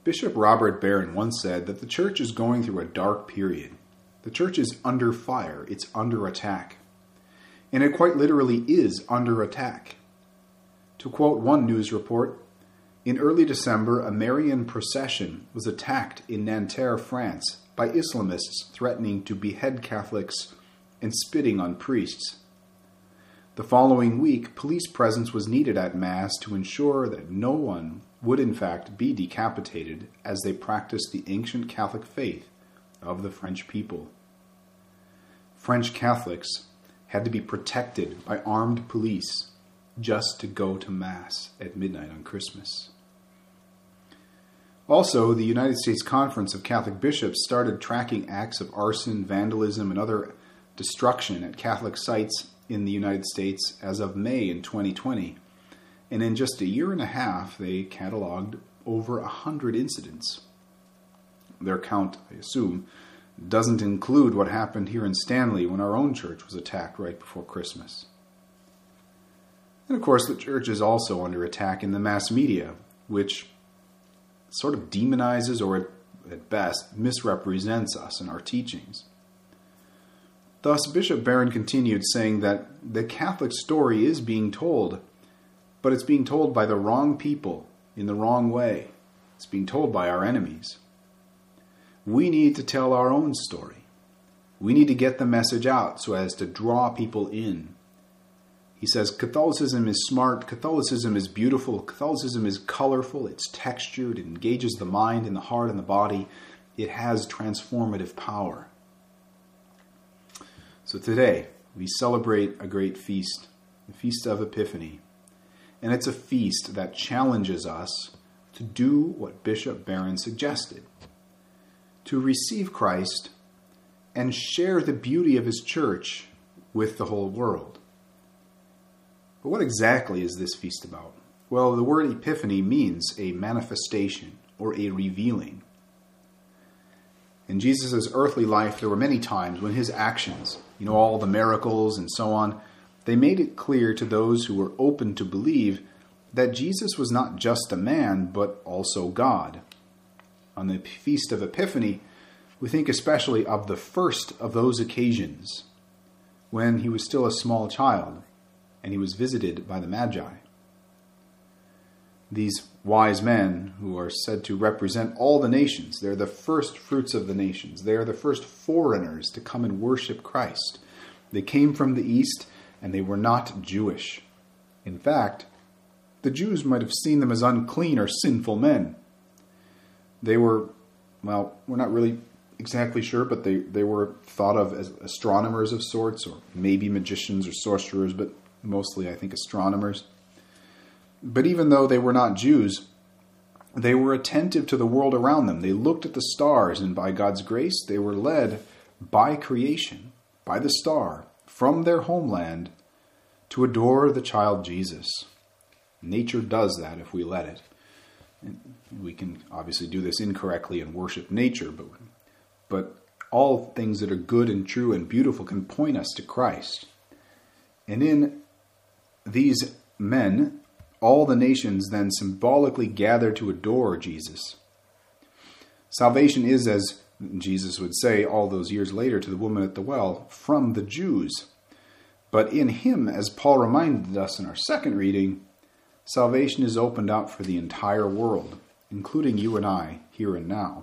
Bishop Robert Barron once said that the church is going through a dark period. The church is under fire. It's under attack. And it quite literally is under attack. To quote one news report, in early December, a Marian procession was attacked in Nanterre, France, by Islamists threatening to behead Catholics and spitting on priests. The following week, police presence was needed at Mass to ensure that no one would in fact be decapitated as they practiced the ancient Catholic faith of the French people. French Catholics had to be protected by armed police just to go to Mass at midnight on Christmas. Also, the United States Conference of Catholic Bishops started tracking acts of arson, vandalism, and other destruction at Catholic sites in the United States as of May in 2020. And in just a year and a half, they cataloged over 100 incidents. Their count, I assume, doesn't include what happened here in Stanley when our own church was attacked right before Christmas. And of course, the church is also under attack in the mass media, which sort of demonizes or at best misrepresents us in our teachings. Thus, Bishop Barron continued saying that the Catholic story is being told, but it's being told by the wrong people in the wrong way. It's being told by our enemies. We need to tell our own story. We need to get the message out so as to draw people in. He says Catholicism is smart, Catholicism is beautiful, Catholicism is colorful, it's textured, it engages the mind and the heart and the body. It has transformative power. So today, we celebrate a great feast, the Feast of Epiphany. And it's a feast that challenges us to do what Bishop Barron suggested, to receive Christ and share the beauty of his church with the whole world. But what exactly is this feast about? Well, the word epiphany means a manifestation or a revealing. In Jesus' earthly life, there were many times when his actions, all the miracles and so on, they made it clear to those who were open to believe that Jesus was not just a man, but also God. On the Feast of Epiphany, we think especially of the first of those occasions, when he was still a small child, and he was visited by the Magi. These wise men, who are said to represent all the nations, they're the first fruits of the nations. They are the first foreigners to come and worship Christ. They came from the East, and they were not Jewish. In fact, the Jews might have seen them as unclean or sinful men. They were, we're not really exactly sure, but they were thought of as astronomers of sorts, or maybe magicians or sorcerers, but mostly, I think, astronomers. But even though they were not Jews, they were attentive to the world around them. They looked at the stars, and by God's grace, they were led by creation, by the star, from their homeland to adore the child Jesus. Nature does that if we let it. And we can obviously do this incorrectly and worship nature, but all things that are good and true and beautiful can point us to Christ. And in these men, all the nations then symbolically gather to adore Jesus. Salvation is, as Jesus would say all those years later to the woman at the well, from the Jews. But in him, as Paul reminded us in our second reading, salvation is opened up for the entire world, including you and I, here and now.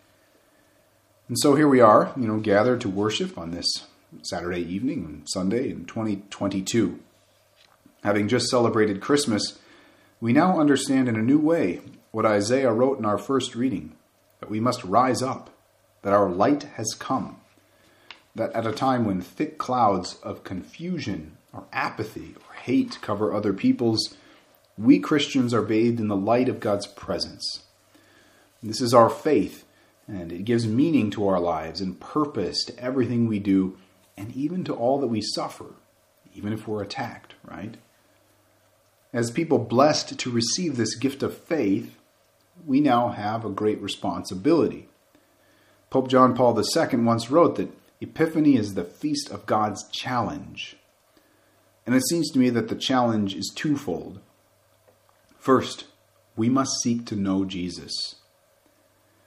And so here we are, gathered to worship on this Saturday evening and Sunday in 2022. Having just celebrated Christmas, we now understand in a new way what Isaiah wrote in our first reading, that we must rise up, that our light has come, that at a time when thick clouds of confusion or apathy or hate cover other peoples, we Christians are bathed in the light of God's presence. This is our faith, and it gives meaning to our lives and purpose to everything we do, and even to all that we suffer, even if we're attacked, right? As people blessed to receive this gift of faith, we now have a great responsibility. Pope John Paul II once wrote that Epiphany is the feast of God's challenge. And it seems to me that the challenge is twofold. First, we must seek to know Jesus.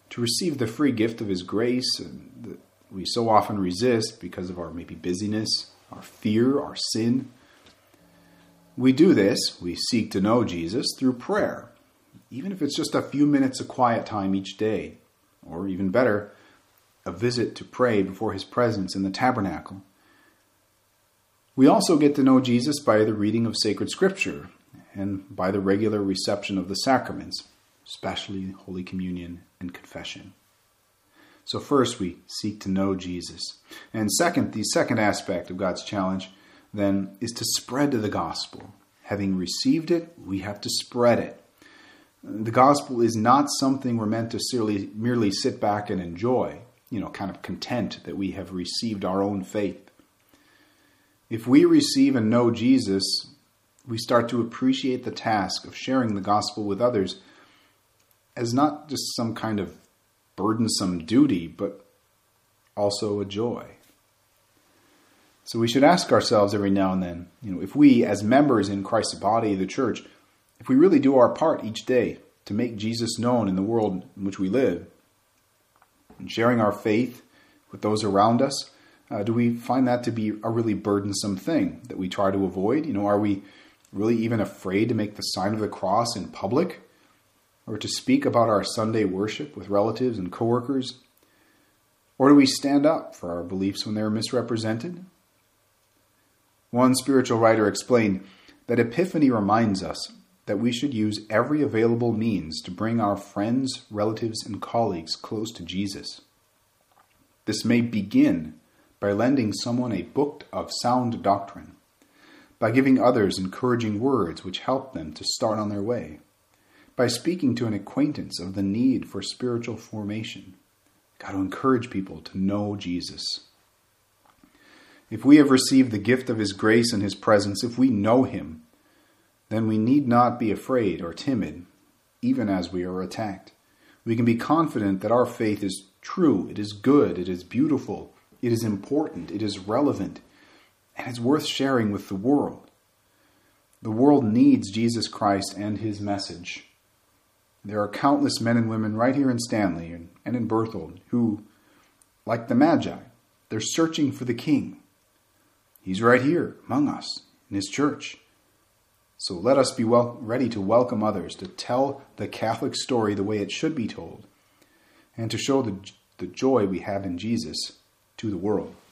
to receive the free gift of his grace that we so often resist because of our maybe busyness, our fear, our sin. We do this, we seek to know Jesus through prayer, even if it's just a few minutes of quiet time each day, or even better, a visit to pray before his presence in the tabernacle. We also get to know Jesus by the reading of sacred scripture and by the regular reception of the sacraments, especially Holy Communion and confession. So first, we seek to know Jesus. And second, the second aspect of God's challenge, then, is to spread the gospel. Having received it, we have to spread it. The gospel is not something we're meant to merely sit back and enjoy, kind of content that we have received our own faith. If we receive and know Jesus, we start to appreciate the task of sharing the gospel with others as not just some kind of burdensome duty, but also a joy. So we should ask ourselves every now and then, if we, as members in Christ's body, the church, if we really do our part each day to make Jesus known in the world in which we live, and sharing our faith with those around us, do we find that to be a really burdensome thing that we try to avoid? Are we really even afraid to make the sign of the cross in public, or to speak about our Sunday worship with relatives and coworkers? Or do we stand up for our beliefs when they're misrepresented? One spiritual writer explained that Epiphany reminds us that we should use every available means to bring our friends, relatives, and colleagues close to Jesus. This may begin by lending someone a book of sound doctrine, by giving others encouraging words which help them to start on their way, by speaking to an acquaintance of the need for spiritual formation. Got to encourage people to know Jesus. If we have received the gift of his grace and his presence, if we know him, then we need not be afraid or timid, even as we are attacked. We can be confident that our faith is true, it is good, it is beautiful, it is important, it is relevant, and it's worth sharing with the world. The world needs Jesus Christ and his message. There are countless men and women right here in Stanley and in Berthold who, like the Magi, they're searching for the King. He's right here among us in his church. So let us be ready to welcome others, to tell the Catholic story the way it should be told, and to show the joy we have in Jesus to the world.